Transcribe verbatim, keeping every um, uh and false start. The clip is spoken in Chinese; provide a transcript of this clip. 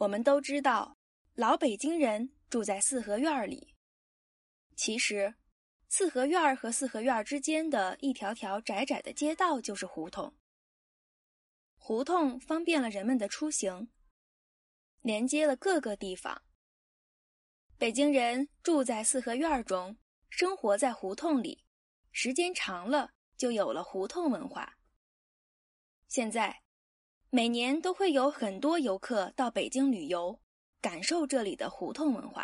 我们都知道，老北京人住在四合院里。其实，四合院和四合院之间的一条条窄窄的街道就是胡同。胡同方便了人们的出行，连接了各个地方。北京人住在四合院中，生活在胡同里，时间长了就有了胡同文化。现在，每年都会有很多游客到北京旅游，感受这里的胡同文化。